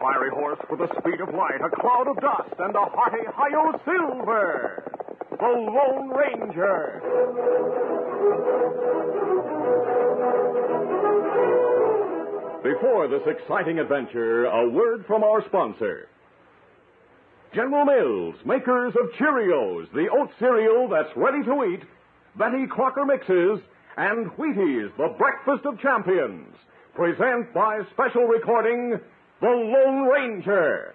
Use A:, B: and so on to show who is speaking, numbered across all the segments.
A: fiery horse with the speed of light, a cloud of dust, and a hearty Hi-Yo Silver, the Lone Ranger. Before this exciting adventure, a word from our sponsor. General Mills, makers of Cheerios, the oat cereal that's ready to eat, Betty Crocker Mixes, and Wheaties, the breakfast of champions, present by special recording, The Lone Ranger.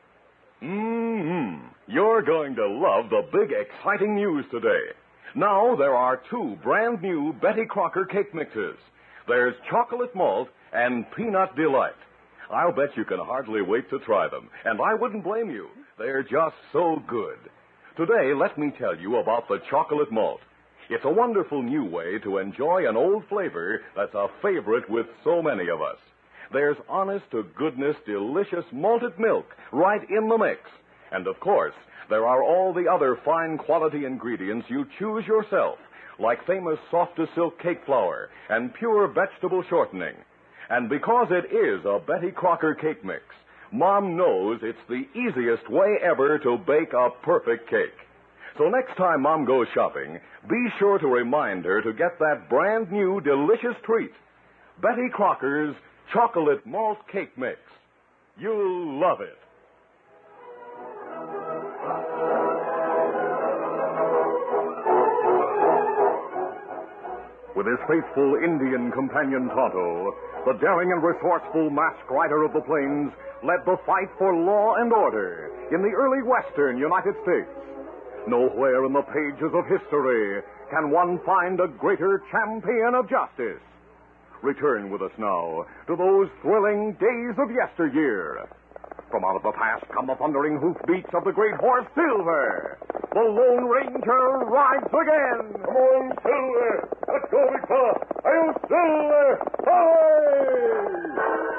A: You're going to love the big, exciting news today. Now there are 2 brand new Betty Crocker cake mixes. There's chocolate malt and peanut delight. I'll bet you can hardly wait to try them, and I wouldn't blame you. They're just so good. Today, let me tell you about the chocolate malt. It's a wonderful new way to enjoy an old flavor that's a favorite with so many of us. There's honest-to-goodness, delicious malted milk right in the mix. And, of course, there are all the other fine quality ingredients you choose yourself, like famous soft-to-silk cake flour and pure vegetable shortening. And because it is a Betty Crocker cake mix, Mom knows it's the easiest way ever to bake a perfect cake. So next time Mom goes shopping, be sure to remind her to get that brand new delicious treat, Betty Crocker's Chocolate Malt Cake Mix. You'll love it. With his faithful Indian companion Tonto, the daring and resourceful masked rider of the plains led the fight for law and order in the early western United States. Nowhere in the pages of history can one find a greater champion of justice. Return with us now to those thrilling days of yesteryear. From out of the past come the thundering hoofbeats of the great horse Silver. The Lone Ranger rides again. Come on, Silver. Let's go, big fella. I'll Silver. Hooray!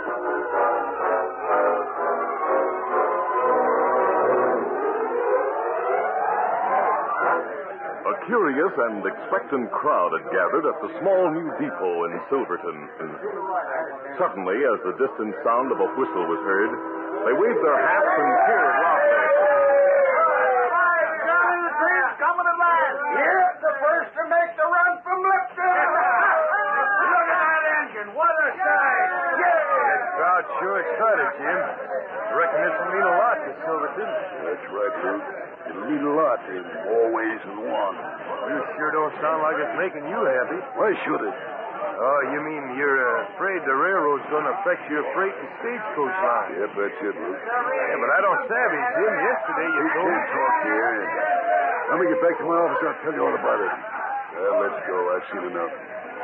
A: A curious and expectant crowd had gathered at the small new depot in Silverton. Suddenly, as the distant sound of a whistle was heard, they waved their hats and cheered loudly.
B: Johnny the Grease coming at last. Here's the first to make the run from Lipton. Look at that engine. What a sight.
C: That crowd's sure excited, Jim. I reckon this will mean a lot to Silverton.
D: That's right, Luke. It'll mean a lot in more ways than one.
C: You sure don't sound like it's making you happy.
D: Why should it?
C: Oh, you mean you're afraid the railroad's going to affect your freight and stagecoach line?
D: Yep, that's it, Luke.
C: Yeah, but I don't savvy, Jim. Yesterday you told me...
D: talk here. Let me get back to my office. I'll tell you all about it. Well, let's go. I've seen enough.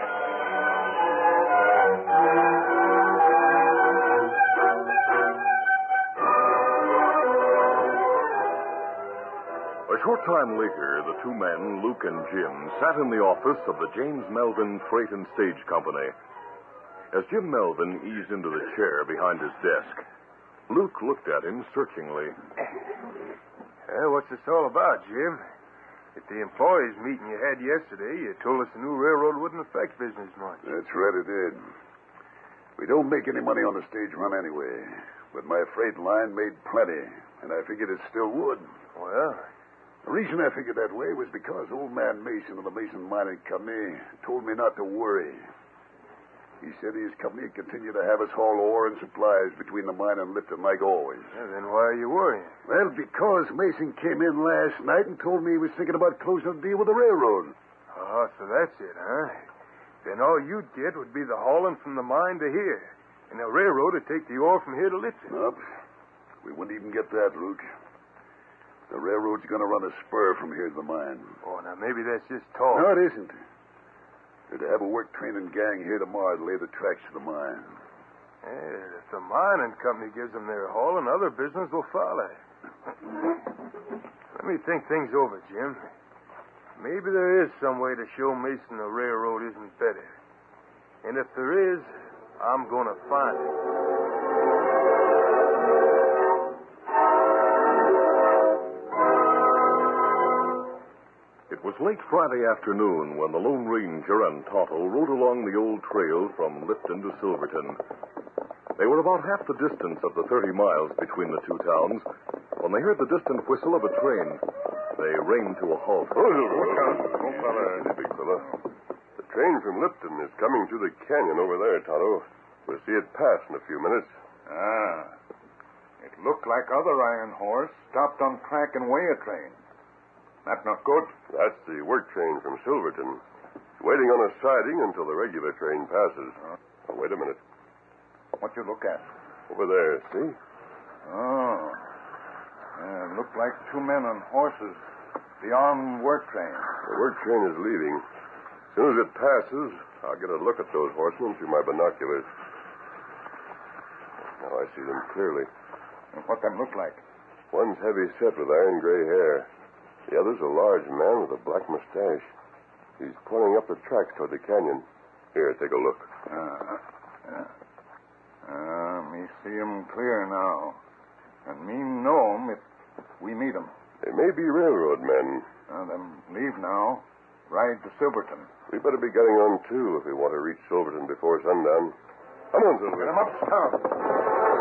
A: A short time later, the 2 men, Luke and Jim, sat in the office of the James Melvin Freight and Stage Company. As Jim Melvin eased into the chair behind his desk, Luke looked at him searchingly.
C: What's this all about, Jim? At the employees' meeting you had yesterday, you told us the new railroad wouldn't affect business much.
D: That's right, it did. We don't make any money on the stage run anyway, but my freight line made plenty, and I figured it still would.
C: Well...
D: The reason I figured that way was because old man Mason of the Mason Mining Company told me not to worry. He said his company would continue to have us haul ore and supplies between the mine and Lipton like always.
C: Yeah, then why are you worrying?
D: Well, because Mason came in last night and told me he was thinking about closing a deal with the railroad.
C: Oh, so that's it, huh? Then all you'd get would be the hauling from the mine to here. And the railroad would take the ore from here to Lipton.
D: Nope. We wouldn't even get that, Luke. The railroad's going to run a spur from here to the mine.
C: Oh, now maybe that's just talk.
D: No, it isn't. They're to have a work training gang here tomorrow to lay the tracks to the mine.
C: Yeah, if the mining company gives them their haul, and other business will follow. Let me think things over, Jim. Maybe there is some way to show Mason the railroad isn't better. And if there is, I'm going to find it.
A: It was late Friday afternoon when the Lone Ranger and Tonto rode along the old trail from Lipton to Silverton. They were about half the distance of the 30 miles between the two towns when they heard the distant whistle of a train. They reined to a halt.
E: Look out. Oh, fella. Easy, big fella. The train from Lipton is coming through the canyon over there, Tonto. We'll see it pass in a few minutes.
B: Ah. It looked like other iron horse stopped on track and weigh a train. That's not good.
E: That's the work train from Silverton. It's waiting on a siding until the regular train passes. Oh, wait a minute.
B: What you look at?
E: Over there, see?
B: Oh. Yeah, look like two men on horses beyond work train.
E: The work train is leaving. As soon as it passes, I'll get a look at those horsemen through my binoculars. Now I see them clearly.
B: And what them look like?
E: One's heavy set with iron gray hair. The other's a large man with a black mustache. He's pointing up the tracks toward the canyon. Here, take a look.
B: Me see 'em clear now. And me know 'em if we meet 'em.
E: They may be railroad men.
B: Them leave now. Ride to Silverton.
E: We better be getting on, too, if we want to reach Silverton before sundown. Come on, Silver.
B: Get 'em uptown.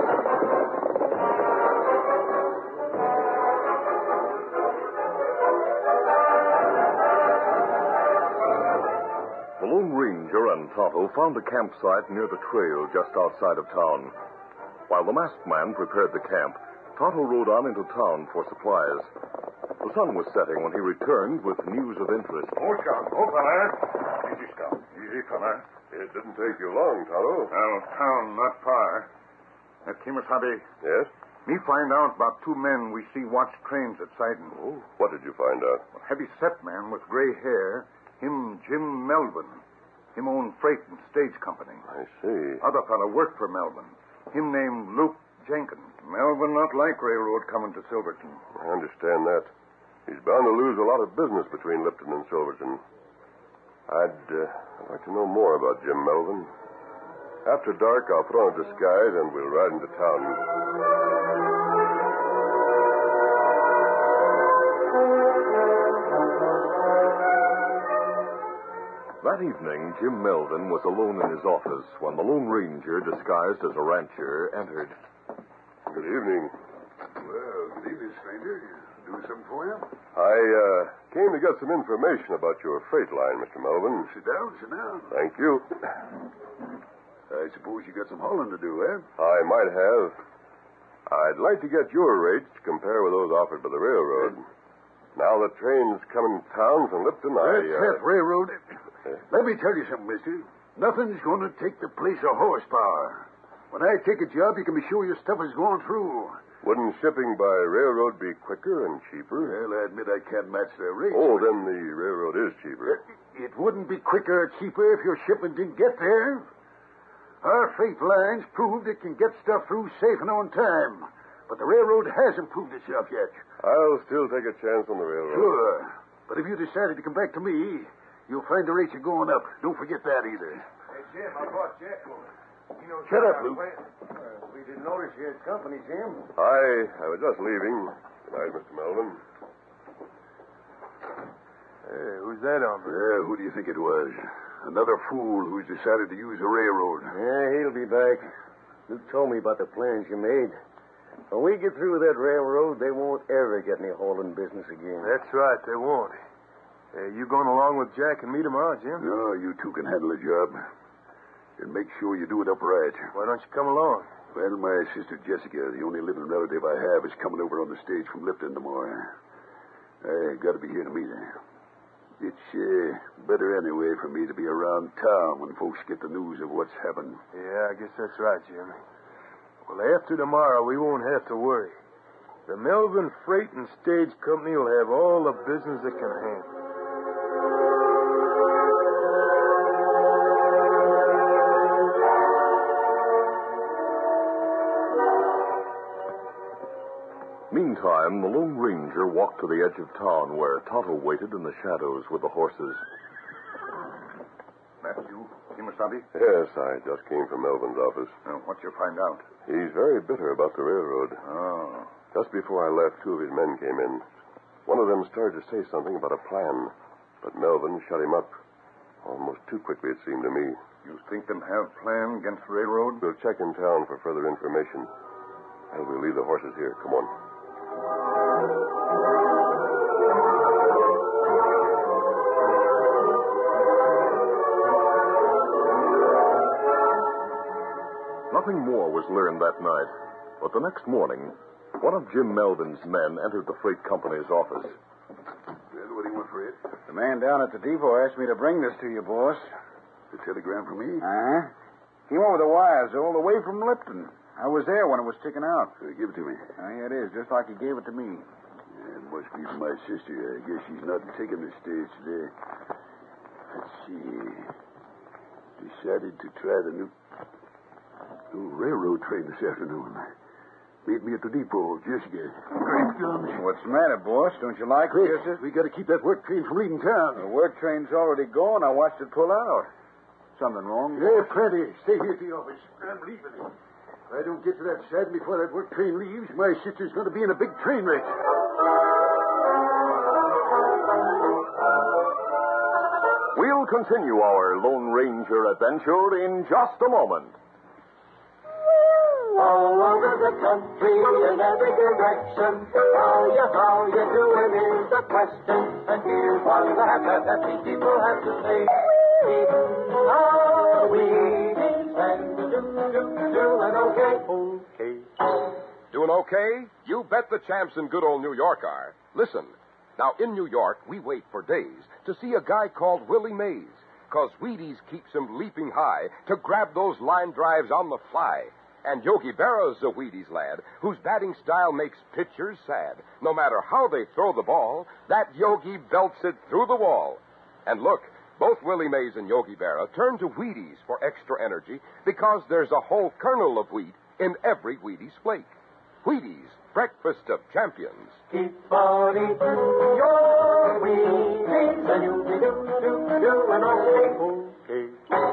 A: The Lone Ranger and Tonto found a campsite near the trail just outside of town. While the masked man prepared the camp, Tonto rode on into town for supplies. The sun was setting when he returned with news of interest.
B: Oh, John. Oh, fella. Easy, Scout. Easy, fella.
E: It didn't take you long, Tonto.
B: Well, town not far. Kimasabi,
E: Yes?
B: me find out about two men we see watch trains at Sidon.
E: Oh, what did you find out?
B: A heavy-set man with gray hair, him Jim Melvin. Him own freight and stage company.
E: I see.
B: Other fella worked for Melvin. Him named Luke Jenkins. Melvin not like railroad coming to Silverton.
E: I understand that. He's bound to lose a lot of business between Lipton and Silverton. I'd like to know more about Jim Melvin. After dark, I'll put on a disguise and we'll ride into town.
A: That evening, Jim Melvin was alone in his office when the Lone Ranger, disguised as a rancher, entered.
E: Good evening.
D: Well, good evening, stranger. Do something for you?
E: I came to get some information about your freight line, Mr. Melvin.
D: Sit down, sit down.
E: Thank you.
D: I suppose you got some hauling to do, eh?
E: I might have. I'd like to get your rates to compare with those offered by the railroad. Now the train's coming to town from Lipton,
D: That railroad. Let me tell you something, mister. Nothing's going to take the place of horsepower. When I take a job, you can be sure your stuff is going through.
E: Wouldn't shipping by railroad be quicker and cheaper?
D: Well, I admit I can't match their rates.
E: Oh, then the railroad is cheaper.
D: It wouldn't be quicker or cheaper if your shipment didn't get there. Our freight lines proved it can get stuff through safe and on time. But the railroad hasn't proved itself yet.
E: I'll still take a chance on the railroad.
D: Sure. But if you decided to come back to me, you'll find the rates are going up. Don't forget that either.
C: Hey, Jim, I brought Jack over. You know,
D: Shut up, Luke.
C: We didn't notice you had company, Jim.
E: I was just leaving. Good night, Mr. Melvin.
C: Hey, who's that hombre?
D: Yeah, who do you think it was? Another fool who's decided to use the railroad.
C: Yeah, he'll be back. Luke told me about the plans you made. When we get through with that railroad, they won't ever get any hauling business again.
F: That's right, they won't. You going along with Jack and me tomorrow, Jim?
D: No, you two can handle the job. And make sure you do it upright.
F: Why don't you come along?
D: Well, my sister Jessica, the only living relative I have, is coming over on the stage from Lipton tomorrow. I got to be here to meet her. It's better anyway for me to be around town when folks get the news of what's happened.
F: Yeah, I guess that's right, Jim. Well, after tomorrow, we won't have to worry. The Melvin Freight and Stage Company will have all the business it can handle.
A: Meantime, the Lone Ranger walked to the edge of town where Tonto waited in the shadows with the horses.
B: That's you, Kimasabi?
E: Yes, I just came from Melvin's office.
B: What you find out?
E: He's very bitter about the railroad.
B: Oh.
E: Just before I left, two of his men came in. One of them started to say something about a plan, but Melvin shut him up. Almost too quickly, it seemed to me.
G: You think them have plan against the railroad?
E: We'll check in town for further information. And we'll leave the horses here. Come on.
A: Nothing more was learned that night. But the next morning, one of Jim Melvin's men entered the freight company's office.
D: Well, what do you want, Fred?
B: The man down at the depot asked me to bring this to you, boss.
D: The telegram from me?
B: Uh-huh. Came over the wires all the way from Lipton. I was there when it was ticking out.
D: Give it to me.
B: Oh, here it is, just like he gave it to me.
D: It must be from my sister. I guess she's not taking the stage today. Let's see. Decided to try the new railroad train this afternoon. Meet me at the depot, Jessica. Great guns.
B: What's the matter, boss? Don't you like it, Jessica?
D: We got to keep that work train from leaving town.
B: The work train's already gone. I watched it pull out. Something wrong?
D: Yeah, plenty. Stay here at the office. I'm leaving. If I don't get to that siding before that work train leaves, my sister's going to be in a big train wreck.
A: We'll continue our Lone Ranger adventure in just a moment.
H: All over the country, in every direction, how you doing is the question. And here's what the happy people have to say. Are we doing okay?
I: Doing okay? You bet the champs in good old New York are. Listen, now in New York, we wait for days to see a guy called Willie Mays, 'cause Wheaties keeps him leaping high to grab those line drives on the fly. And Yogi Berra's a Wheaties lad whose batting style makes pitchers sad. No matter how they throw the ball, that Yogi belts it through the wall. And look, both Willie Mays and Yogi Berra turn to Wheaties for extra energy because there's a whole kernel of wheat in every Wheaties flake. Wheaties, breakfast of champions.
H: Keep on eating your Wheaties, and you'll be doing okay.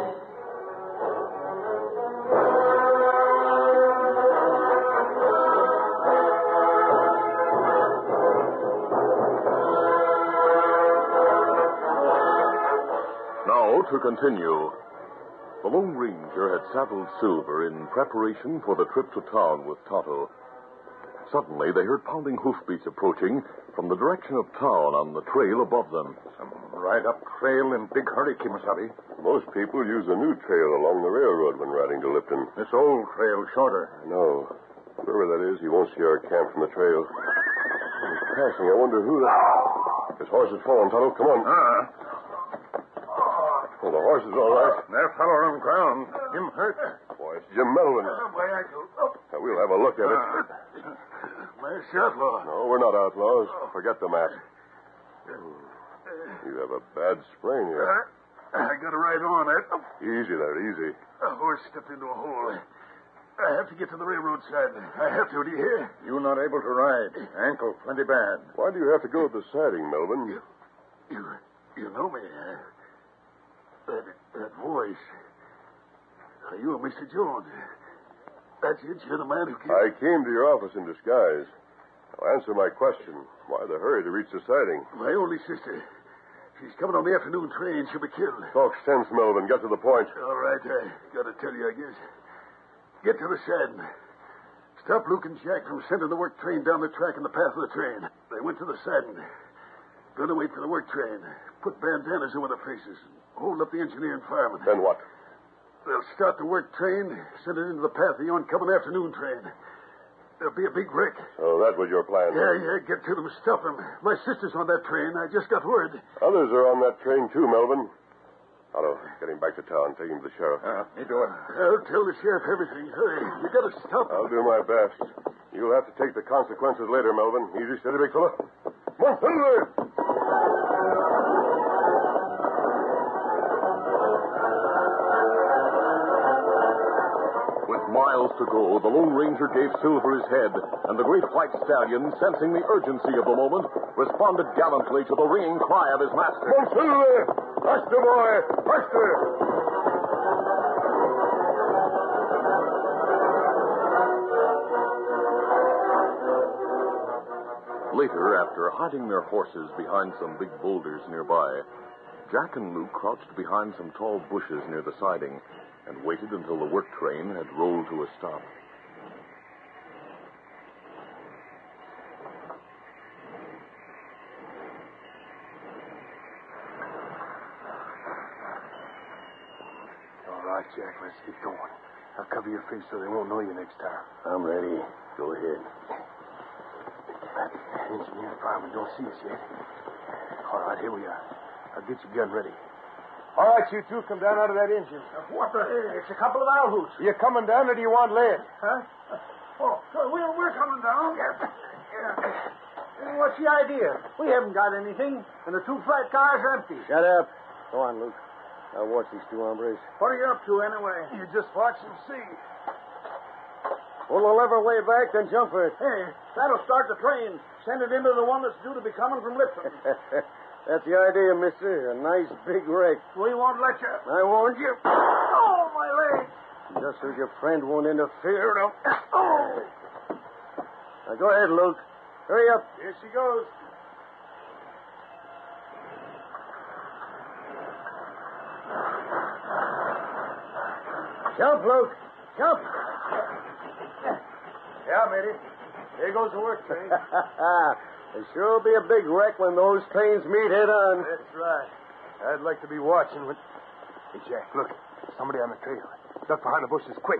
A: Now to continue. The Lone Ranger had saddled Silver in preparation for the trip to town with Tonto. Suddenly, they heard pounding hoofbeats approaching from the direction of town on the trail above them.
G: Some ride-up trail in big hurry, Kimasabi.
E: Most people use a new trail along the railroad when riding to Lipton.
G: This old trail shorter.
E: No. Whoever that is, he won't see our camp from the trail. He's passing. I wonder who that... His horse has fallen, Tonto. Come on. Well, the horse is all right.
G: That fellow on ground. Him hurt.
E: Boy, it's Jim Melvin.
D: My ankle.
E: We'll have a look at it.
D: Masked outlaw.
E: No, we're not outlaws. Forget the mask. You have a bad sprain here.
D: I got to ride on it.
E: Easy there, easy.
D: A horse stepped into a hole. I have to get to the railroad side. I have to. Do you hear?
G: You not able to ride. Ankle plenty bad.
E: Why do you have to go to the siding, Melvin?
D: You know me. That voice. Are you Mr. Jones? That's it. You're the man who came...
E: I came to your office in disguise. Now answer my question. Why the hurry to reach the siding?
D: My only sister. She's coming on the afternoon train. She'll be killed.
E: Talk sense, Melvin. Get to the point.
D: All right. I got to tell you, I guess. Get to the siding. Stop Luke and Jack from sending the work train down the track in the path of the train. They went to the siding. Going to wait for the work train. Put bandanas over their faces. Hold up the engineer and fireman.
E: Then what?
D: They'll start the work train, send it into the path of the oncoming afternoon train. There'll be a big wreck.
E: So that was your plan?
D: Yeah, get to them, stop them. My sister's on that train. I just got word.
E: Others are on that train, too, Melvin. Otto, get him back to town. Take him to the sheriff.
G: You do it.
D: I'll tell the sheriff everything. Hurry. You got to stop them.
E: I'll do my best. You'll have to take the consequences later, Melvin. Easy, steady, big fella. Come on, Silver!
A: Miles to go, the Lone Ranger gave Silver his head, and the great white stallion, sensing the urgency of the moment, responded gallantly to the ringing cry of his master.
E: Come on, Silver! Faster, boy! Faster!
A: Later, after hiding their horses behind some big boulders nearby,
J: Jack and Luke crouched behind some tall bushes near the siding and waited until the work train had rolled to a stop.
F: All right, Jack, let's get going. I'll cover your face so they won't know you next time.
G: I'm ready. Go ahead.
F: That engineer fireman don't see us yet. All right, here we are. I'll get your gun ready. All right, you two, come down out of that engine.
B: What the hell? It's a couple of owl hoots.
F: You coming down, or do you want lead?
B: Huh? We're coming down. What's the idea? We haven't got anything, and the two flat cars are empty.
G: Shut up. Go on, Luke. I'll watch these two hombres.
B: What are you up to, anyway?
F: You just watch and see.
G: Pull the lever way back, then jump for it.
B: Hey, that'll start the train. Send it into the one that's due to be coming from Lipton.
G: That's the idea, mister. A nice big wreck.
B: We won't let you.
G: I warned you.
B: Oh, my leg.
G: Just so your friend won't interfere. No.
B: Oh.
G: Now, go ahead, Luke. Hurry up.
F: Here she goes.
G: Jump, Luke. Jump.
F: Yeah, matey. There goes the work train.
G: There sure will be a big wreck when those trains meet head on.
F: That's right. I'd like to be watching when... Hey, Jack, look. Somebody on the trail. Duck behind the bushes, quick.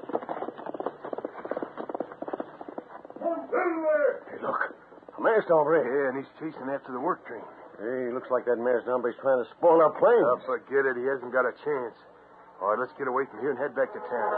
F: Hey, look.
G: A masked hombre.
F: Yeah, and he's chasing after the work train.
G: Hey, looks like that masked hombre's trying to spoil our plane.
F: Oh, forget it. He hasn't got a chance. All right, let's get away from here and head back to town.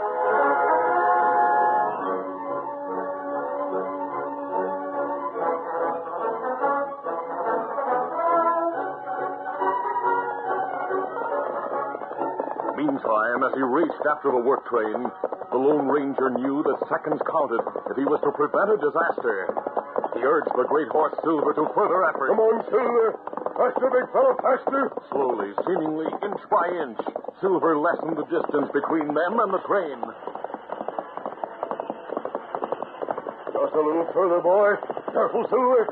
J: Meantime, as he raced after the work train, the Lone Ranger knew that seconds counted if he was to prevent a disaster. He urged the great horse Silver to further effort.
E: Come on, Silver. Faster, big fellow, faster.
J: Slowly, seemingly inch by inch, Silver lessened the distance between them and the train.
E: Just a little further, boy. Careful, Silver.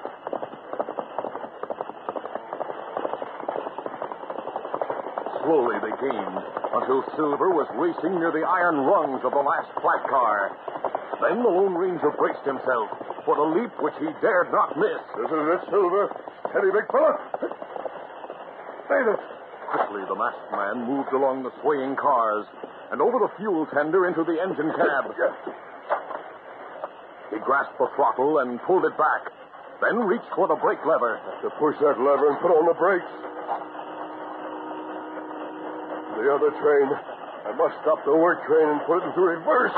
J: Slowly they gained, until Silver was racing near the iron rungs of the last flat car. Then the Lone Ranger braced himself for the leap which he dared not miss.
E: This is it, Silver. Steady, big fella. Made it.
J: Quickly, the masked man moved along the swaying cars and over the fuel tender into the engine cab. He grasped the throttle and pulled it back, then reached for the brake lever.
E: Have to push that lever and put on the brakes. The other train. I must stop the work train and put it into reverse.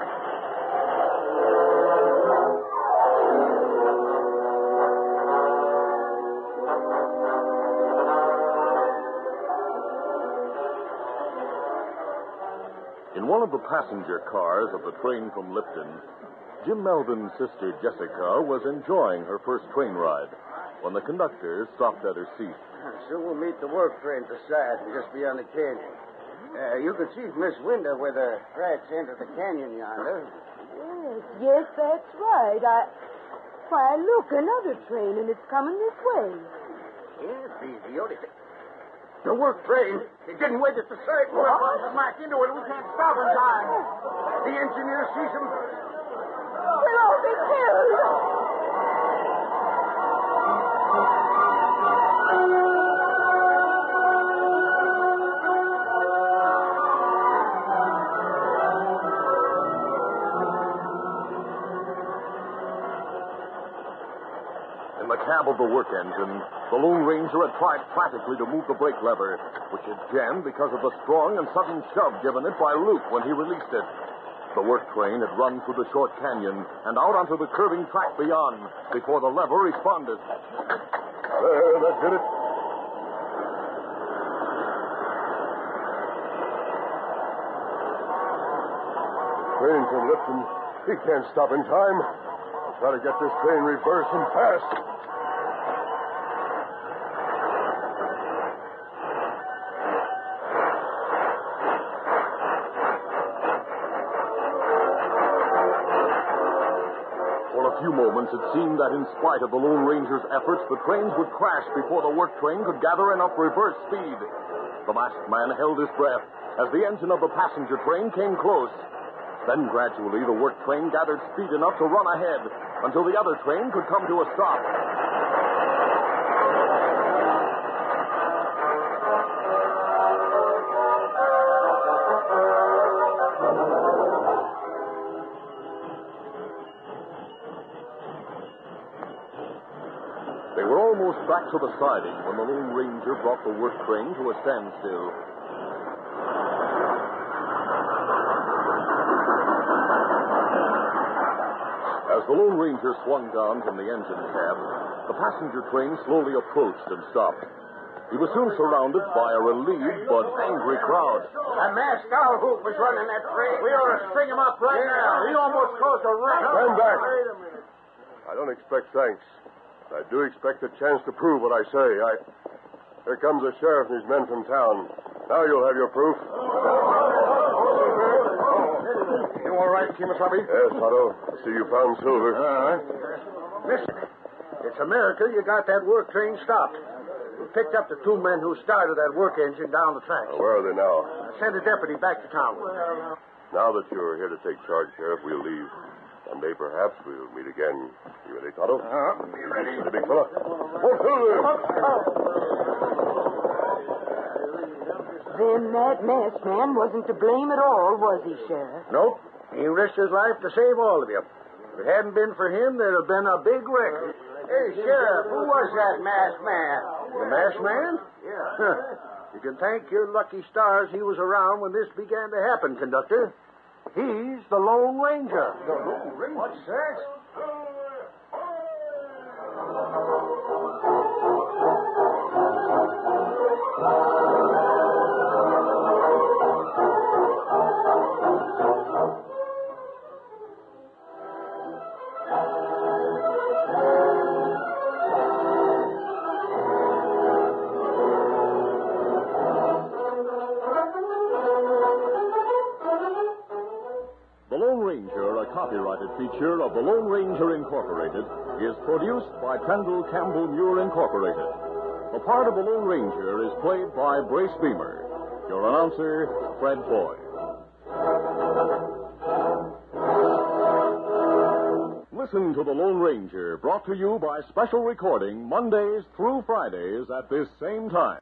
J: In one of the passenger cars of the train from Lipton, Jim Melvin's sister Jessica was enjoying her first train ride when the conductor stopped at her seat.
G: So we'll meet the work train at the side and just beyond the canyon. You can see from this window where the tracks enter the canyon yonder.
K: Yes, that's right. Why, look, another train, and it's coming this way.
G: Yeah, the only thing. The work train. It didn't wait at the side.
B: We're about to smack into it. We can't stop in time.
G: The engineer sees him.
K: We'll all be killed.
J: In the cab of the work engine, the Lone Ranger had tried frantically to move the brake lever, which had jammed because of the strong and sudden shove given it by Luke when he released it. The work train had run through the short canyon and out onto the curving track beyond before the lever responded.
E: There, that did it. Train from Lipton. He can't stop in time. I'll try to get this train reversed and fast.
J: few moments, it seemed that in spite of the Lone Ranger's efforts, the trains would crash before the work train could gather enough reverse speed. The masked man held his breath as the engine of the passenger train came close. Then gradually the work train gathered speed enough to run ahead until the other train could come to a stop. They were almost back to the siding when the Lone Ranger brought the work train to a standstill. As the Lone Ranger swung down from the engine cab, the passenger train slowly approached and stopped. He was soon surrounded by a relieved but angry crowd.
B: That masked owl hoop was running that train. We ought to string him up right now. He almost caused a wreck.
E: Stand back. I don't expect thanks. I do expect a chance to prove what I say. Here comes the sheriff and his men from town. Now you'll have your proof.
F: You all right, Kemosabe?
E: Yes, Otto. I see you found silver.
B: Listen, it's a miracle you got that work train stopped. We picked up the two men who started that work engine down the tracks.
E: Where are they now?
B: Sent a deputy back to town.
E: Now that you're here to take charge, Sheriff, we'll leave. Someday, perhaps, we'll meet again. You ready, Tonto?
B: Be ready.
E: The big fella. Oh,
K: Then that masked man wasn't to blame at all, was he, Sheriff?
B: Nope. He risked his life to save all of you. If it hadn't been for him, there'd have been a big wreck.
G: Hey, Sheriff, who was that masked man?
B: The masked man?
G: Yeah.
B: You can thank your lucky stars he was around when this began to happen, conductor. He's the Lone Ranger.
G: The Lone Ranger? What's that?
J: The Lone Ranger, a copyrighted feature of the Lone Ranger Incorporated, is produced by Pendle Campbell Muir Incorporated. The part of the Lone Ranger is played by Brace Beamer. Your announcer, Fred Foy. Listen to The Lone Ranger, brought to you by special recording Mondays through Fridays at this same time.